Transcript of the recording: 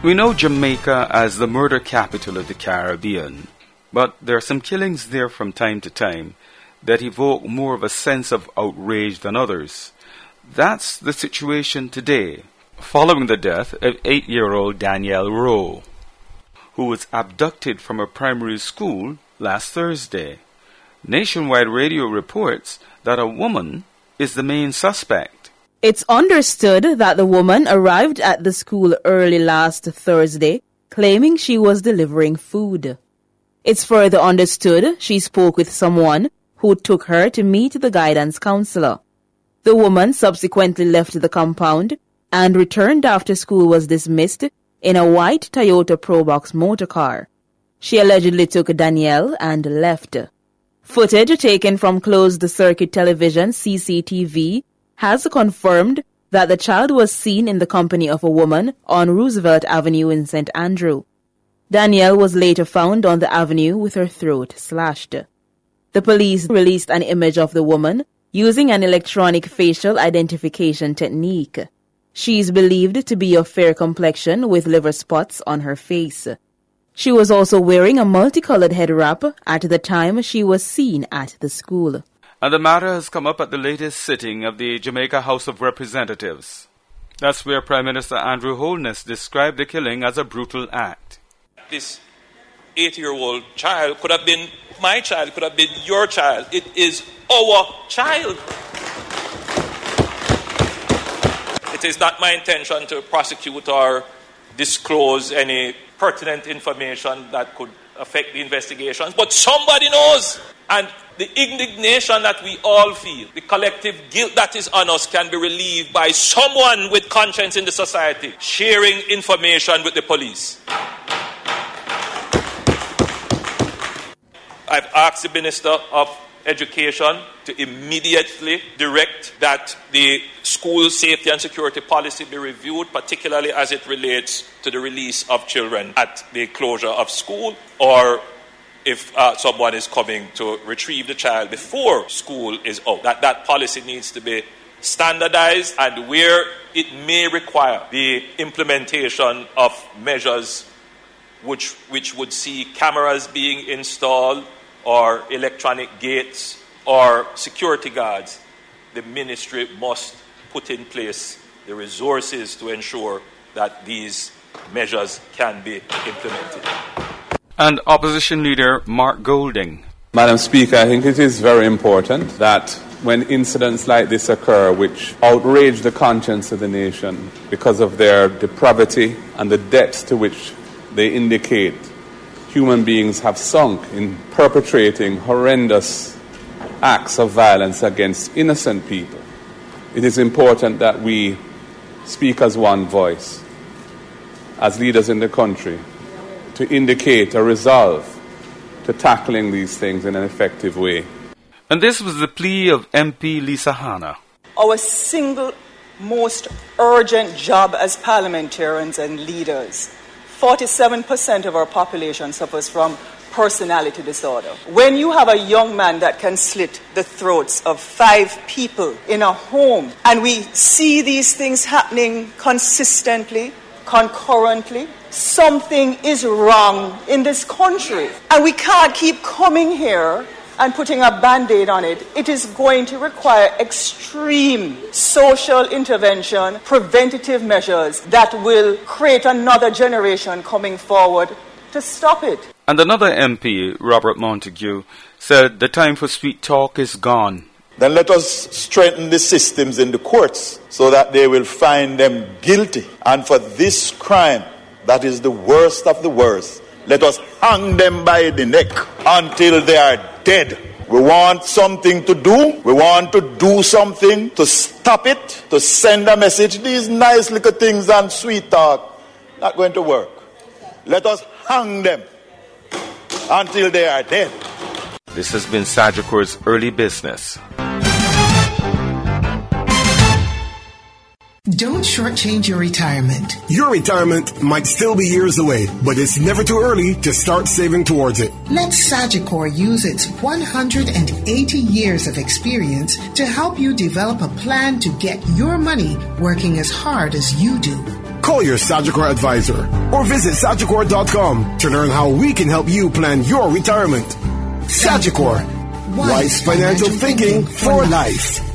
We know Jamaica as the murder capital of the Caribbean, but there are some killings there from time to time that evoke more of a sense of outrage than others. That's the situation today, following the death of 8-year-old Danielle Rowe, who was abducted from a primary school last Thursday. Nationwide Radio reports that a woman is the main suspect. It's understood that the woman arrived at the school early last Thursday, claiming she was delivering food. It's further understood she spoke with someone who took her to meet the guidance counselor. The woman subsequently left the compound and returned after school was dismissed in a white Toyota Probox motorcar. She allegedly took Danielle and left. Footage taken from closed-circuit television CCTV has confirmed that the child was seen in the company of a woman on Roosevelt Avenue in St. Andrew. Danielle was later found on the avenue with her throat slashed. The police released an image of the woman using an electronic facial identification technique. She is believed to be of fair complexion with liver spots on her face. She was also wearing a multicolored head wrap at the time she was seen at the school. And the matter has come up at the latest sitting of the Jamaica House of Representatives. That's where Prime Minister Andrew Holness described the killing as a brutal act. This 8-year-old child could have been my child, could have been your child. It is our child. It is not my intention to prosecute or disclose any pertinent information that could affect the investigations, but somebody knows. And the indignation that we all feel, the collective guilt that is on us, can be relieved by someone with conscience in the society sharing information with the police. I've asked the Minister of Education to immediately direct that the school safety and security policy be reviewed, particularly as it relates to the release of children at the closure of school, or if someone is coming to retrieve the child before school is out. That policy needs to be standardized, and where it may require the implementation of measures which would see cameras being installed or electronic gates or security guards, the ministry must put in place the resources to ensure that these measures can be implemented. And Opposition Leader Mark Golding. Madam Speaker, I think it is very important that when incidents like this occur, which outrage the conscience of the nation because of their depravity and the depths to which they indicate human beings have sunk in perpetrating horrendous acts of violence against innocent people, it is important that we speak as one voice, as leaders in the country, to indicate a resolve to tackling these things in an effective way. And this was the plea of MP Lisa Hanna. Our single most urgent job as parliamentarians and leaders, 47% of our population suffers from personality disorder. When you have a young man that can slit the throats of 5 people in a home, and we see these things happening consistently, concurrently, something is wrong in this country. And we can't keep coming here and putting a Band-Aid on it. It is going to require extreme social intervention, preventative measures that will create another generation coming forward to stop it. And another MP, Robert Montague, said the time for sweet talk is gone. Then let us strengthen the systems in the courts so that they will find them guilty. And for this crime, that is the worst of the worst, let us hang them by the neck until they are dead. We want something to do. We want to do something to stop it, to send a message. These nice little things and sweet talk, not going to work. Let us hang them until they are dead. This has been Sagicor's Early Business. Don't shortchange your retirement. Your retirement might still be years away, but it's never too early to start saving towards it. Let Sagicor use its 180 years of experience to help you develop a plan to get your money working as hard as you do. Call your Sagicor advisor or visit Sagicor.com to learn how we can help you plan your retirement. Sagicor, wise financial thinking for life.